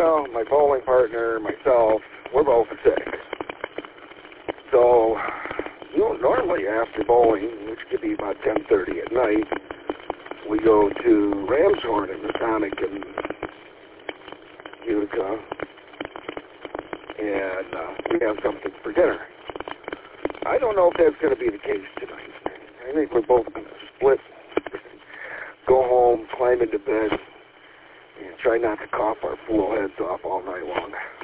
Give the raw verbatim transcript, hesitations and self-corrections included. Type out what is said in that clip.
Well, my bowling partner, myself, we're both sick. So, you know, normally after bowling, which could be about ten thirty at night, we go to Ramshorn in the Sonic in Utica, and uh, we have something for dinner. I don't know if that's going to be the case tonight. I think we're both going to split, go home, climb into bed, and try not to cough our fool heads off all night long.